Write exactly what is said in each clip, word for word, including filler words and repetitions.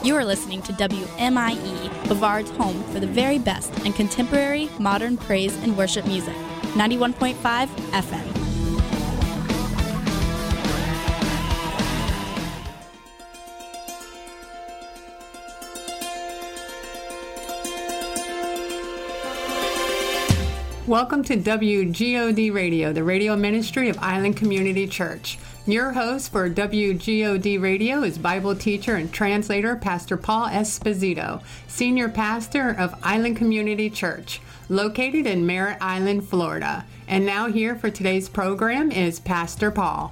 You are listening to W M I E, Bavard's home for the very best in contemporary, modern praise and worship music. ninety-one point five F M. Welcome to W G O D Radio, the radio ministry of Island Community Church. Your host for W G O D Radio is Bible teacher and translator Pastor Paul Esposito, senior pastor of Island Community Church, located in Merritt Island, Florida. And now here for today's program is Pastor Paul.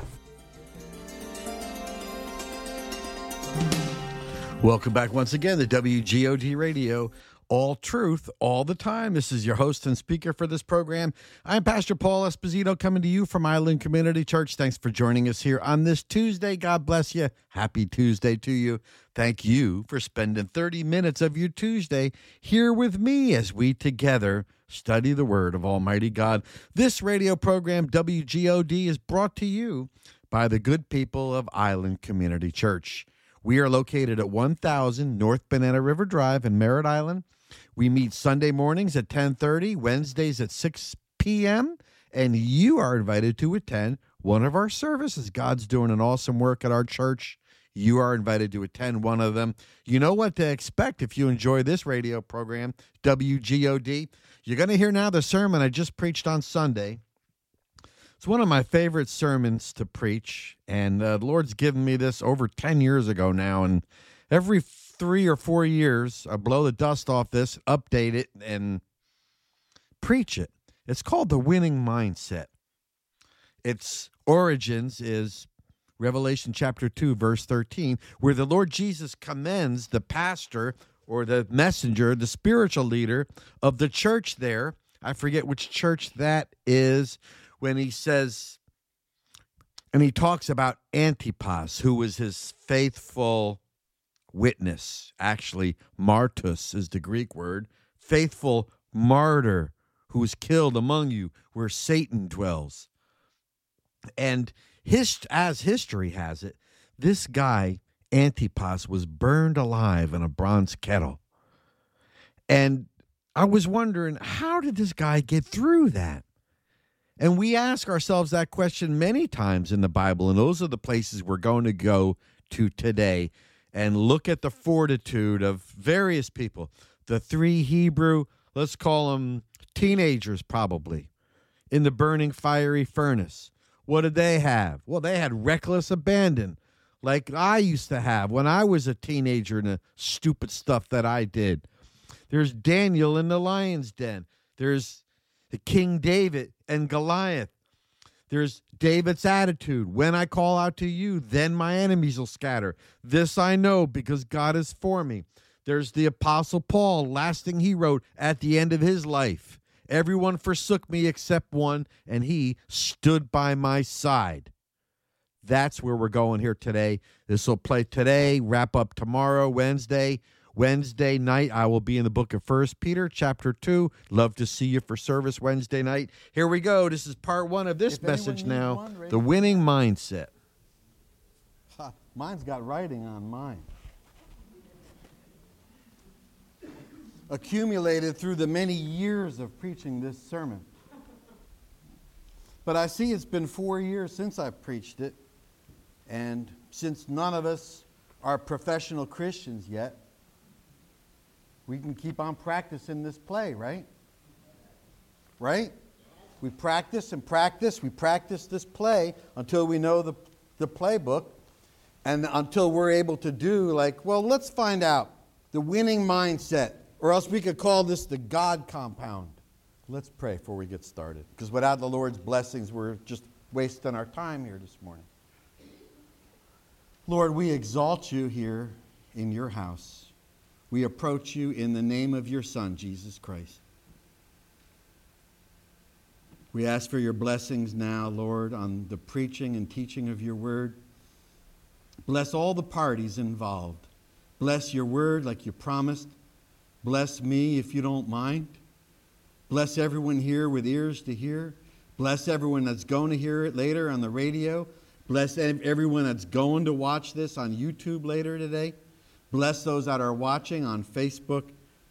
Welcome back once again to W G O D Radio. All truth, all the time. This is your host and speaker for this program. I'm Pastor Paul Esposito, coming to you from Island Community Church. Thanks for joining us here on this Tuesday. God bless you. Happy Tuesday to you. Thank you for spending thirty minutes of your Tuesday here with me as we together study the Word of Almighty God. This radio program, W G O D, is brought to you by the good people of Island Community Church. We are located at one thousand North Banana River Drive in Merritt Island. We meet Sunday mornings at ten thirty, Wednesdays at six p.m., and you are invited to attend one of our services. God's doing an awesome work at our church. You are invited to attend one of them. You know what to expect if you enjoy this radio program, W G O D. You're going to hear now the sermon I just preached on Sunday. It's one of my favorite sermons to preach, and uh, the Lord's given me this over ten years ago now, and every three or four years, I blow the dust off this, update it, and preach it. It's called The Winning Mindset. Its origins is Revelation chapter two, verse thirteen, where the Lord Jesus commends the pastor or the messenger, the spiritual leader of the church there. I forget which church that is, when he says, and he talks about Antipas, who was his faithful witness. Actually, martus is the Greek word. Faithful martyr who was killed among you where Satan dwells. And his, as history has it, this guy, Antipas, was burned alive in a bronze kettle. And I was wondering, how did this guy get through that? And we ask ourselves that question many times in the Bible, and those are the places we're going to go to today and look at the fortitude of various people. The three Hebrew, let's call them teenagers probably, in the burning fiery furnace. What did they have? Well, they had reckless abandon, like I used to have when I was a teenager and the stupid stuff that I did. There's Daniel in the lion's den. There's the King David and Goliath. There's David's attitude. When I call out to you, then my enemies will scatter. This I know because God is for me. There's the Apostle Paul, last thing he wrote at the end of his life. Everyone forsook me except one, and he stood by my side. That's where we're going here today. This will play today, wrap up tomorrow, Wednesday. Wednesday night, I will be in the book of First Peter, chapter two. Love to see you for service Wednesday night. Here we go. This is part one of this If message now, one, the winning mindset. Ha, mine's got writing on mine. Accumulated through the many years of preaching this sermon. But I see it's been four years since I've preached it, and since none of us are professional Christians yet, we can keep on practicing this play, right? Right? We practice and practice. We practice this play until we know the, the playbook and until we're able to do like, well, let's find out the winning mindset, or else we could call this the God compound. Let's pray before we get started, because without the Lord's blessings, we're just wasting our time here this morning. Lord, we exalt you here in your house. We approach you in the name of your Son, Jesus Christ. We ask for your blessings now, Lord, on the preaching and teaching of your word. Bless all the parties involved. Bless your word like you promised. Bless me if you don't mind. Bless everyone here with ears to hear. Bless everyone that's going to hear it later on the radio. Bless everyone that's going to watch this on YouTube later today. Bless those that are watching on Facebook.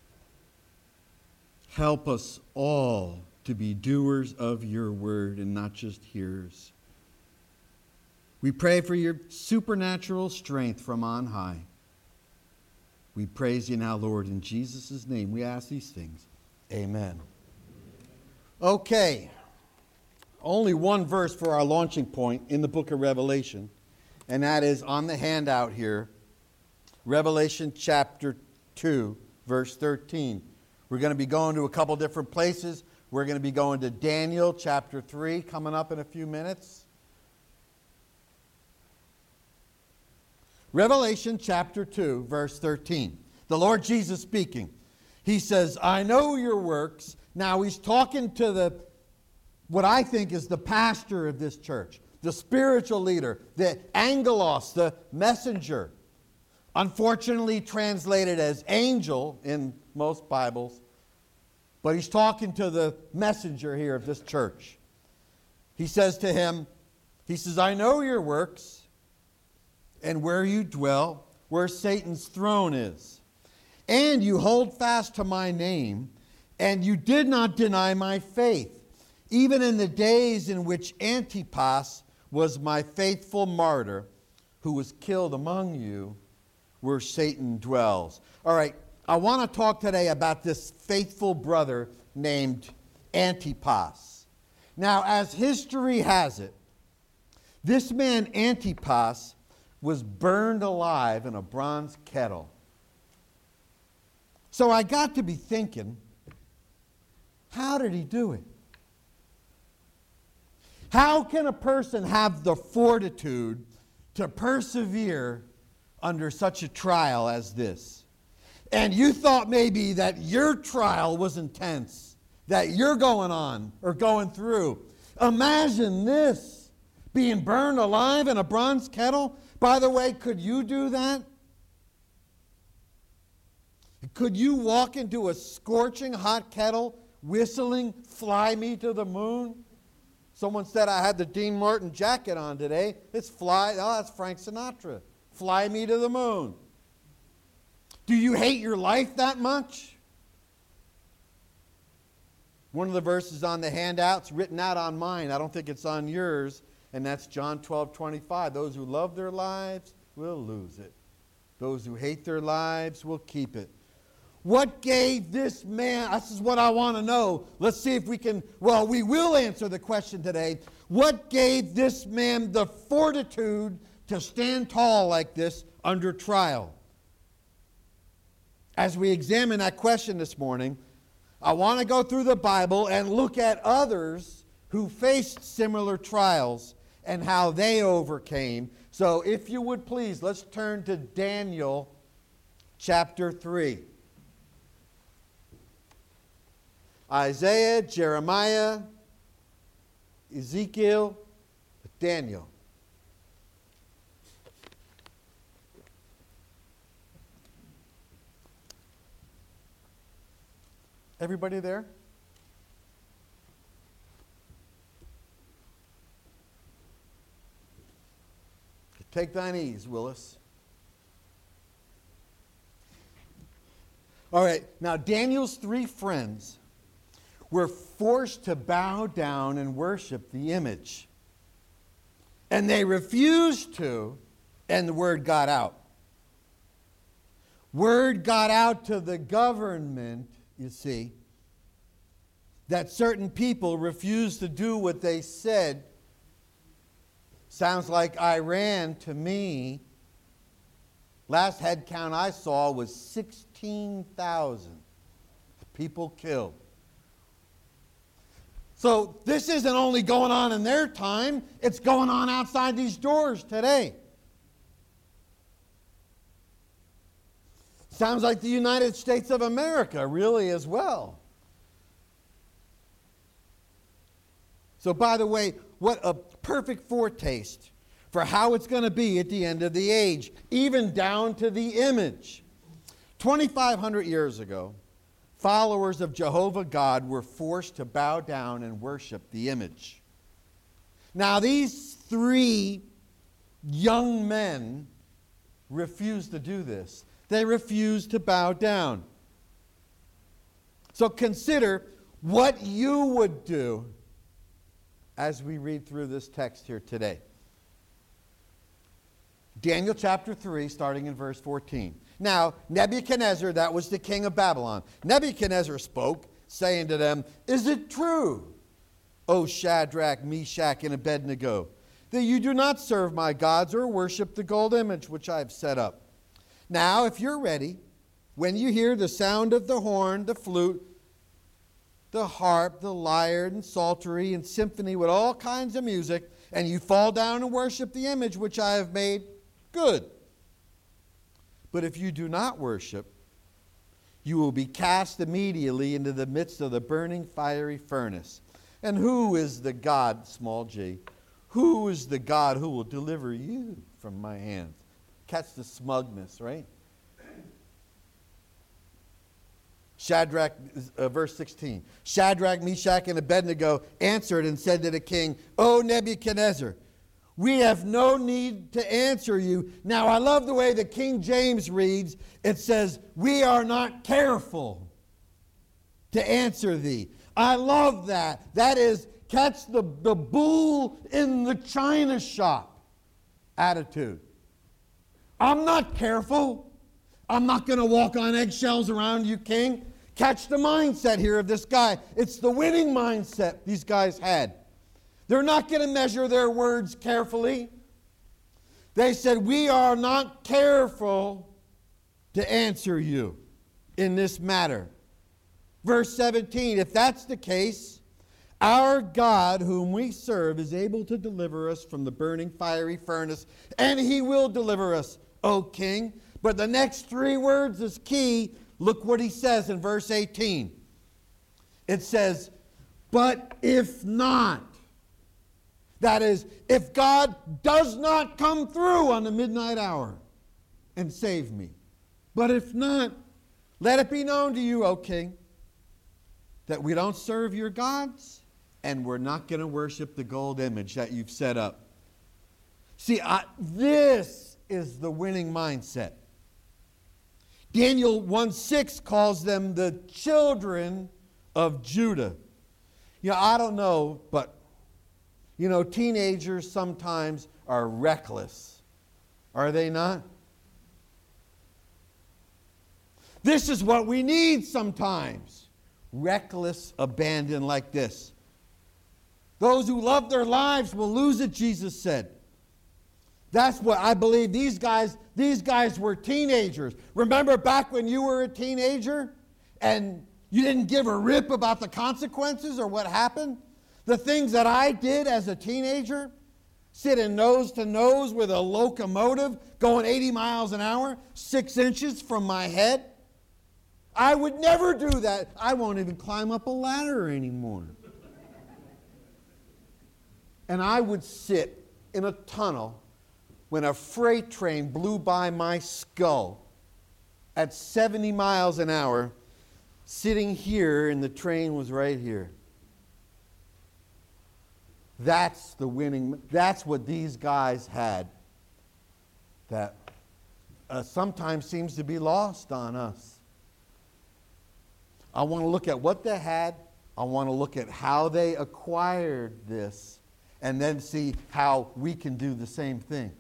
Help us all to be doers of your word and not just hearers. We pray for your supernatural strength from on high. We praise you now, Lord, in Jesus' name. We ask these things. Amen. Okay. Only one verse for our launching point in the book of Revelation, and that is on the handout here, Revelation chapter two, verse thirteen. We're going to be going to a couple different places. We're going to be going to Daniel chapter three coming up in a few minutes. Revelation chapter two, verse thirteen. The Lord Jesus speaking. He says, I know your works. Now he's talking to the, what I think is the pastor of this church, the spiritual leader, the angelos, the messenger. Unfortunately translated as angel in most Bibles. But he's talking to the messenger here of this church. He says to him, he says, I know your works and where you dwell, where Satan's throne is. And you hold fast to my name, and you did not deny my faith, even in the days in which Antipas was my faithful martyr, who was killed among you, where Satan dwells. All right, I want to talk today about this faithful brother named Antipas. Now, as history has it, this man Antipas was burned alive in a bronze kettle. So I got to be thinking, how did he do it? How can a person have the fortitude to persevere under such a trial as this? And you thought maybe that your trial was intense, that you're going on or going through. Imagine this, being burned alive in a bronze kettle. By the way, could you do that? Could you walk into a scorching hot kettle, whistling, fly me to the moon? Someone said I had the Dean Martin jacket on today. It's fly, oh, that's Frank Sinatra. Fly me to the moon. Do you hate your life that much? One of the verses on the handouts, written out on mine, I don't think it's on yours, and that's John twelve twenty-five. Those who love their lives will lose it. Those who hate their lives will keep it. What gave this man, this is what I want to know. Let's see if we can, well, we will answer the question today. What gave this man the fortitude to stand tall like this under trial? As we examine that question this morning, I want to go through the Bible and look at others who faced similar trials and how they overcame. So if you would please, let's turn to Daniel chapter three. Isaiah, Jeremiah, Ezekiel, Daniel. Everybody there? Take thine ease, Willis. All right, now Daniel's three friends were forced to bow down and worship the image. And they refused to, and the word got out. Word got out to the government, you see, that certain people refused to do what they said. Sounds like Iran to me. Last head count I saw was sixteen thousand people killed. So this isn't only going on in their time, it's going on outside these doors today. Sounds like the United States of America, really, as well. So, by the way, what a perfect foretaste for how it's going to be at the end of the age, even down to the image. twenty-five hundred years ago, followers of Jehovah God were forced to bow down and worship the image. Now, these three young men refused to do this. They refused to bow down. So consider what you would do as we read through this text here today. Daniel chapter three, starting in verse fourteen. Now, Nebuchadnezzar, that was the king of Babylon, Nebuchadnezzar spoke, saying to them, "Is it true, O Shadrach, Meshach, and Abednego, that you do not serve my gods or worship the gold image which I have set up? Now, if you're ready, when you hear the sound of the horn, the flute, the harp, the lyre, and psaltery, and symphony with all kinds of music, and you fall down and worship the image which I have made, good. But if you do not worship, you will be cast immediately into the midst of the burning fiery furnace. And who is the God, small g, who is the God who will deliver you from my hands?" Catch the smugness, right? Shadrach, uh, verse sixteen. Shadrach, Meshach, and Abednego answered and said to the king, "O Nebuchadnezzar, we have no need to answer you." Now, I love the way the King James reads. It says, "We are not careful to answer thee." I love that. That is, catch the, the bull in the china shop attitude. I'm not careful. I'm not going to walk on eggshells around you, king. Catch the mindset here of this guy. It's the winning mindset these guys had. They're not going to measure their words carefully. They said, "We are not careful to answer you in this matter." Verse seventeen, "If that's the case, our God whom we serve is able to deliver us from the burning fiery furnace, and he will deliver us, O king." But the next three words is key. Look what he says in verse eighteen. It says, "But if not," that is, if God does not come through on the midnight hour and save me. "But if not, let it be known to you, O king, that we don't serve your gods, and we're not going to worship the gold image that you've set up." See, I, this is the winning mindset. Daniel one six calls them the children of Judah. You know, I don't know, but, you know, teenagers sometimes are reckless. Are they not? This is what we need sometimes. Reckless abandon like this. Those who love their lives will lose it, Jesus said. That's what I believe these guys, these guys were teenagers. Remember back when you were a teenager and you didn't give a rip about the consequences or what happened? The things that I did as a teenager, sitting nose to nose with a locomotive going eighty miles an hour, six inches from my head. I would never do that. I won't even climb up a ladder anymore. And I would sit in a tunnel when a freight train blew by my skull at seventy miles an hour, sitting here and the train was right here. That's the winning, that's what these guys had that uh, sometimes seems to be lost on us. I want to look at what they had. I want to look at how they acquired this and then see how we can do the same thing.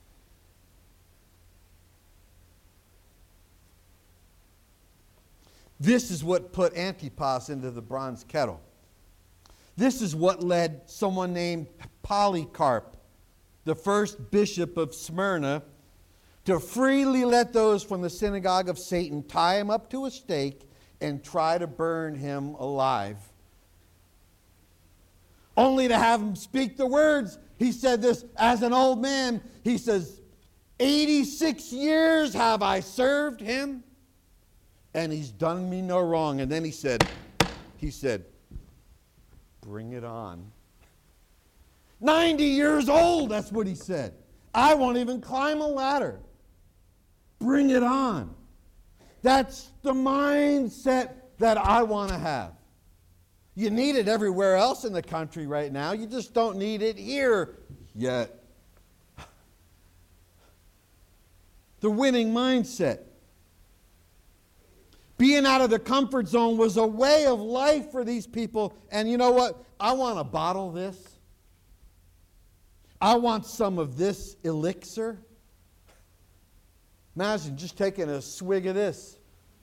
This is what put Antipas into the bronze kettle. This is what led someone named Polycarp, the first bishop of Smyrna, to freely let those from the synagogue of Satan tie him up to a stake and try to burn him alive. Only to have him speak the words. He said this as an old man. He says, eighty-six years have I served him, and he's done me no wrong. And then he said, he said, bring it on. ninety years old, that's what he said. I won't even climb a ladder. Bring it on. That's the mindset that I want to have. You need it everywhere else in the country right now. You just don't need it here yet. The winning mindset. Being out of the comfort zone was a way of life for these people. And you know what? I want to bottle this. I want some of this elixir. Imagine just taking a swig of this.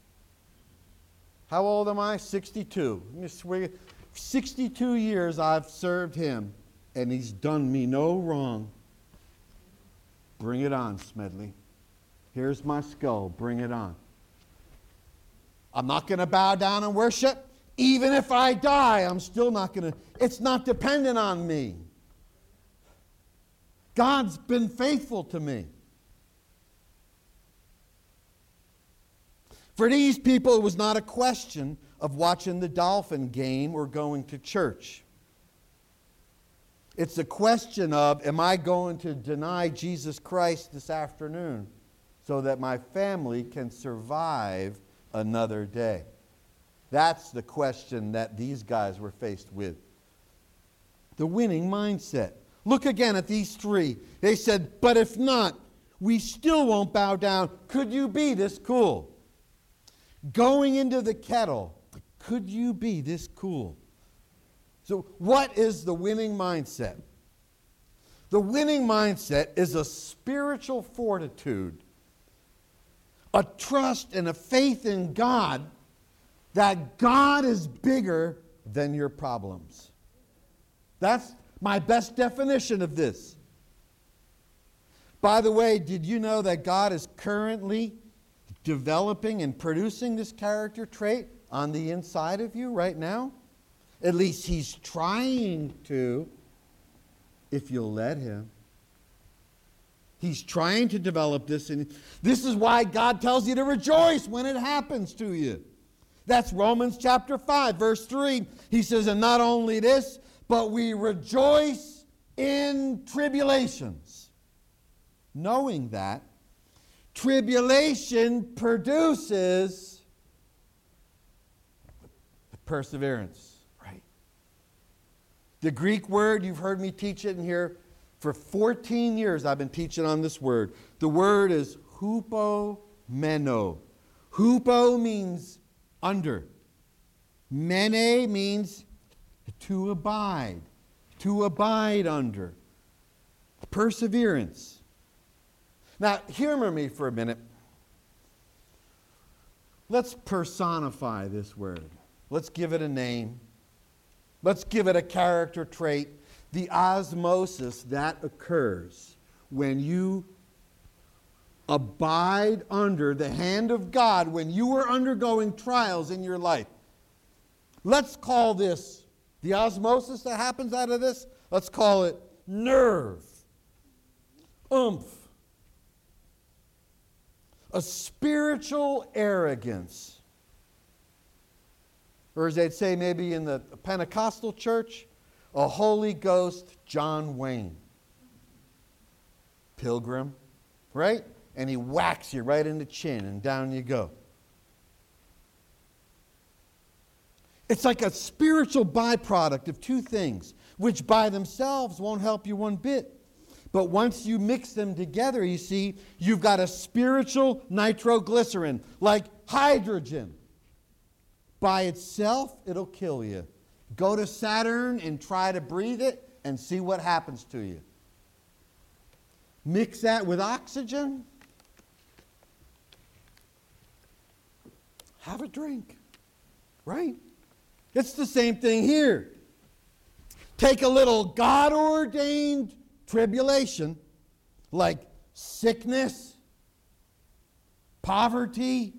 How old am I? sixty-two. Let me swig it. sixty-two years I've served him, and he's done me no wrong. Bring it on, Smedley. Here's my skull. Bring it on. I'm not going to bow down and worship. Even if I die, I'm still not going to. It's not dependent on me. God's been faithful to me. For these people, it was not a question of watching the Dolphin game or going to church. It's a question of, am I going to deny Jesus Christ this afternoon so that my family can survive another day? That's the question that these guys were faced with. The winning mindset. Look again at these three. They said, but if not, we still won't bow down. Could you be this cool? Going into the kettle, could you be this cool? So what is the winning mindset? The winning mindset is a spiritual fortitude, a trust and a faith in God that God is bigger than your problems. That's my best definition of this. By the way, did you know that God is currently developing and producing this character trait on the inside of you right now? At least he's trying to, if you'll let him. He's trying to develop this, and this is why God tells you to rejoice when it happens to you. That's Romans chapter five, verse three. He says, and not only this, but we rejoice in tribulations, knowing that tribulation produces perseverance, right? The Greek word, you've heard me teach it in here. For fourteen years I've been teaching on this word. The word is hupomeno. Hupo means under. Mene means to abide. To abide under. Perseverance. Now, humor me for a minute. Let's personify this word. Let's give it a name. Let's give it a character trait. The osmosis that occurs when you abide under the hand of God, when you are undergoing trials in your life. Let's call this, the osmosis that happens out of this, let's call it nerve, oomph. A spiritual arrogance. Or as they'd say maybe in the Pentecostal church, a Holy Ghost John Wayne. Pilgrim, right? And he whacks you right in the chin and down you go. It's like a spiritual byproduct of two things, which by themselves won't help you one bit. But once you mix them together, you see, you've got a spiritual nitroglycerin, like hydrogen. By itself, it'll kill you. Go to Saturn and try to breathe it and see what happens to you. Mix that with oxygen. Have a drink, right? It's the same thing here. Take a little God-ordained tribulation, like sickness, poverty,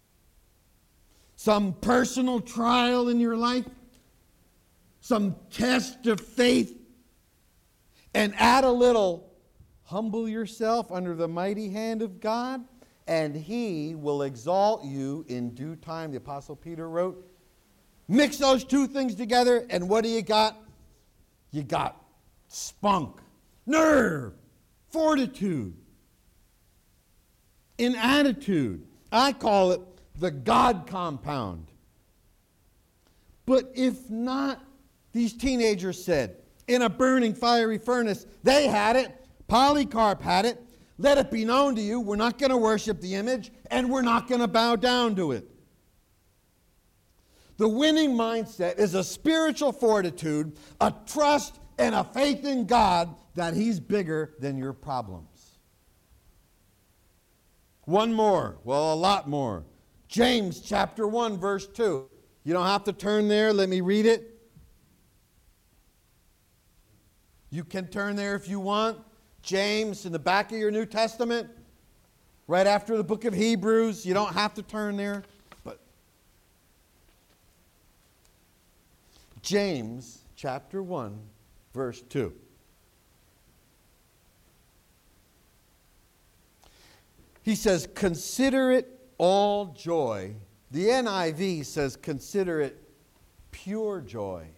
some personal trial in your life, some test of faith, and add a little, humble yourself under the mighty hand of God, and he will exalt you in due time. The Apostle Peter wrote, mix those two things together, and what do you got? You got spunk, nerve, fortitude, in attitude. I call it the God compound. But if not, these teenagers said, in a burning fiery furnace, they had it, Polycarp had it, let it be known to you, we're not going to worship the image, and we're not going to bow down to it. The winning mindset is a spiritual fortitude, a trust and a faith in God that He's bigger than your problems. One more, well, a lot more. James chapter one, verse two. You don't have to turn there. Let me read it. You can turn there if you want. James, in the back of your New Testament, right after the book of Hebrews. You don't have to turn there. But James chapter one, verse two. He says, consider it all joy. The N I V says, consider it pure joy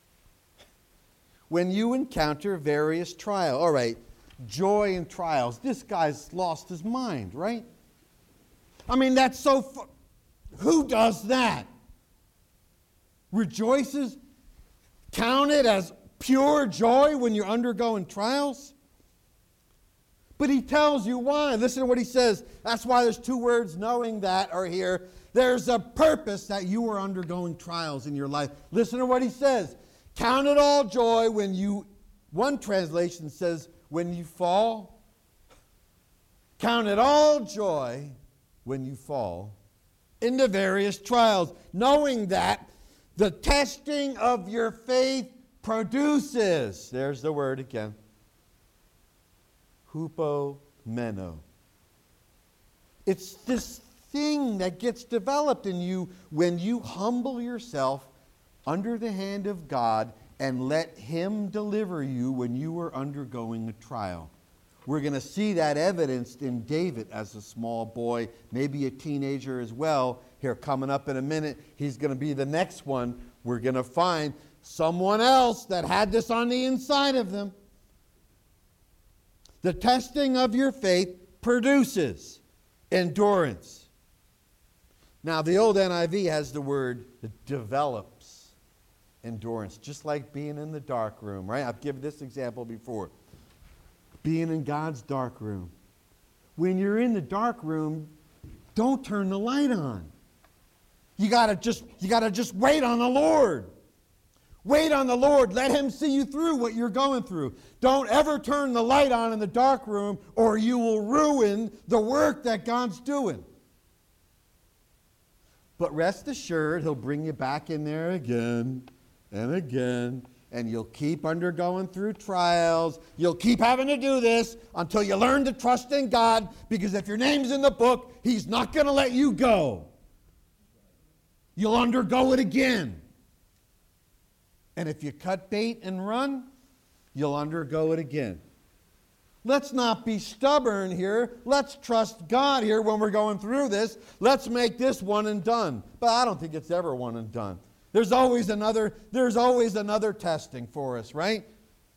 when you encounter various trials. All right, joy and trials. This guy's lost his mind, right? I mean, that's so... Fu- Who does that? Rejoices? Count it as pure joy when you're undergoing trials? But he tells you why. Listen to what he says. That's why there's two words, knowing that, are here. There's a purpose that you are undergoing trials in your life. Listen to what he says. Count it all joy when you, one translation says, when you fall. Count it all joy when you fall into various trials, knowing that the testing of your faith produces, there's the word again, hupomeno. It's this thing that gets developed in you when you humble yourself under the hand of God and let Him deliver you when you are undergoing a trial. We're going to see that evidenced in David as a small boy, maybe a teenager as well. Here, coming up in a minute, he's going to be the next one. We're going to find someone else that had this on the inside of them. The testing of your faith produces endurance. Now, the old N I V has the word develops endurance, just like being in the dark room, right? I've given this example before. Being in God's dark room. When you're in the dark room, don't turn the light on. You gotta just, you gotta just wait on the Lord. Wait on the Lord. Let Him see you through what you're going through. Don't ever turn the light on in the dark room, or you will ruin the work that God's doing. But rest assured, He'll bring you back in there again and again, and you'll keep undergoing through trials. You'll keep having to do this until you learn to trust in God, because if your name's in the book, He's not going to let you go. You'll undergo it again. And if you cut bait and run, you'll undergo it again. Let's not be stubborn here. Let's trust God here when we're going through this. Let's make this one and done. But I don't think it's ever one and done. There's always another, there's always another testing for us, right?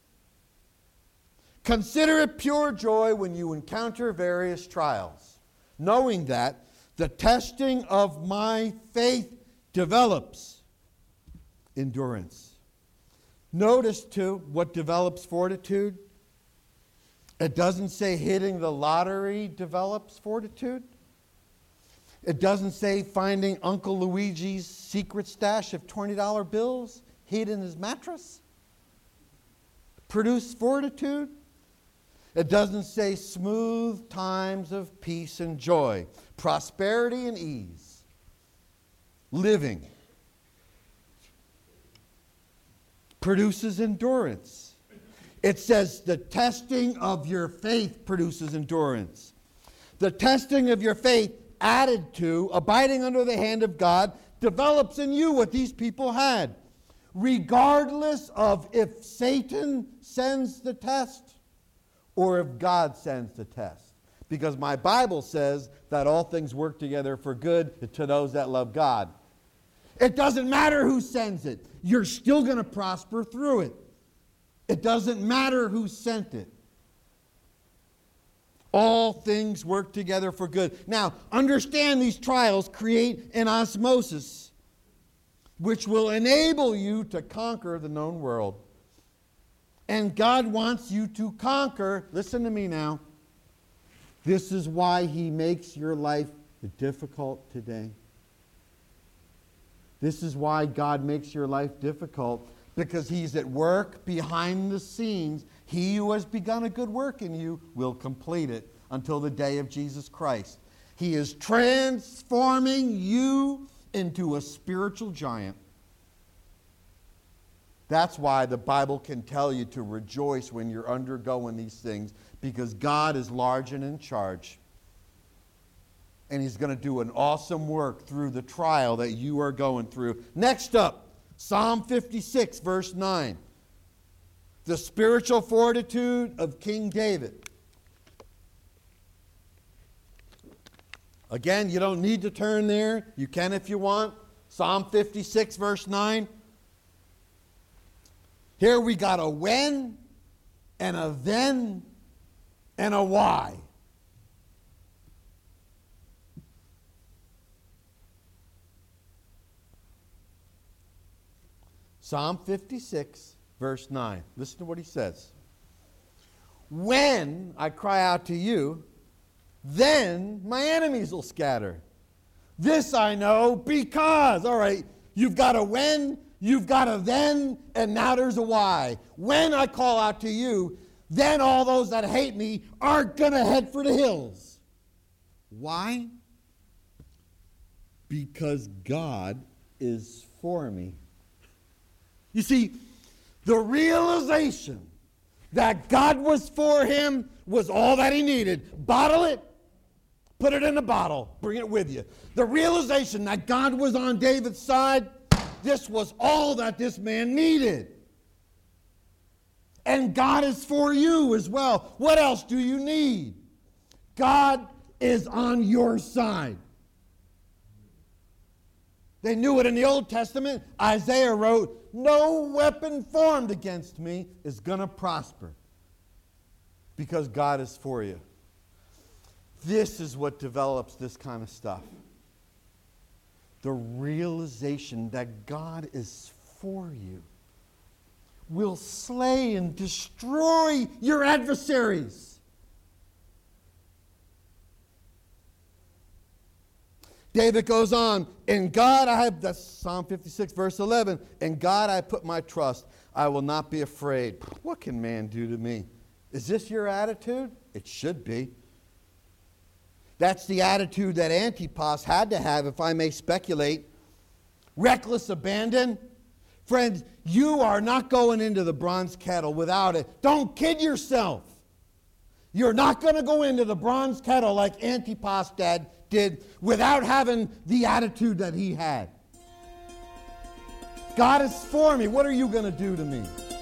Consider it pure joy when you encounter various trials, knowing that the testing of my faith develops endurance. Notice, too, what develops fortitude. It doesn't say hitting the lottery develops fortitude. It doesn't say finding Uncle Luigi's secret stash of twenty dollar bills hid in his mattress produce fortitude. It doesn't say smooth times of peace and joy, prosperity and ease, living produces endurance. It says the testing of your faith produces endurance. The testing of your faith added to abiding under the hand of God develops in you what these people had. Regardless of if Satan sends the test or if God sends the test. Because my Bible says that all things work together for good to those that love God. It doesn't matter who sends it. You're still going to prosper through it. It doesn't matter who sent it. All things work together for good. Now, understand these trials create an osmosis which will enable you to conquer the known world. And God wants you to conquer. Listen to me now. This is why He makes your life difficult today. This is why God makes your life difficult, because he's at work behind the scenes. He who has begun a good work in you will complete it until the day of Jesus Christ. He is transforming you into a spiritual giant. That's why the Bible can tell you to rejoice when you're undergoing these things, because God is large and in charge. And he's going to do an awesome work through the trial that you are going through. Next up, Psalm fifty-six, verse nine. The spiritual fortitude of King David. Again, you don't need to turn there. You can if you want. Psalm fifty-six, verse nine. Here we got a when and a then and a why. Psalm fifty-six, verse nine. Listen to what he says. When I cry out to you, then my enemies will scatter. This I know because, all right, you've got a when, you've got a then, and now there's a why. When I call out to you, then all those that hate me are going to head for the hills. Why? Because God is for me. You see, the realization that God was for him was all that he needed. Bottle it, put it in a bottle, bring it with you. The realization that God was on David's side, this was all that this man needed. And God is for you as well. What else do you need? God is on your side. They knew it in the Old Testament. Isaiah wrote, no weapon formed against me is going to prosper because God is for you. This is what develops this kind of stuff. The realization that God is for you will slay and destroy your adversaries. David goes on, in God I have, that's Psalm fifty-six, verse eleven, in God I put my trust, I will not be afraid. What can man do to me? Is this your attitude? It should be. That's the attitude that Antipas had to have, if I may speculate. Reckless abandon. Friends, you are not going into the bronze kettle without it. Don't kid yourself. You're not going to go into the bronze kettle like Antipas did, did without having the attitude that he had. God is for me. What are you going to do to me?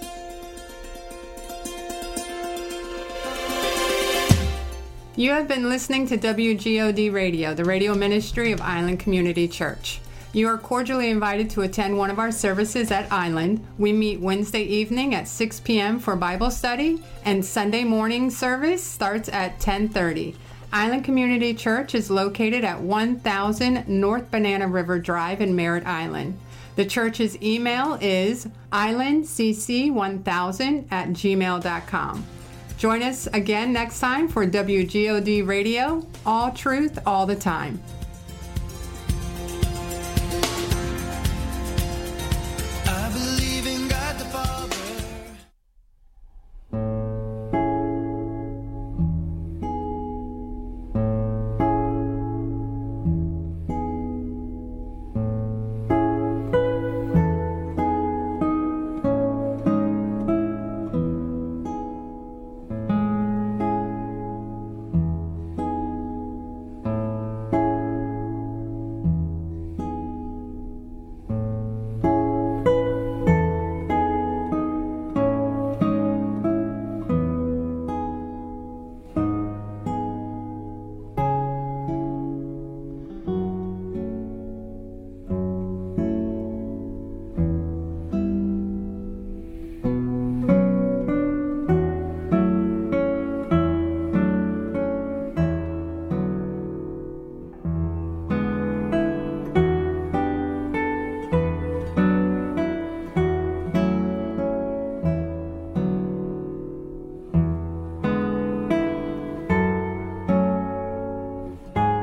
You have been listening to W G O D Radio, the radio ministry of Island Community Church. You are cordially invited to attend one of our services at Island. We meet Wednesday evening at six p.m. for Bible study, and Sunday morning service starts at ten thirty. Island Community Church is located at one thousand North Banana River Drive in Merritt Island. The church's email is island c c one thousand at gmail dot com. Join us again next time for W G O D Radio, all truth, all the time.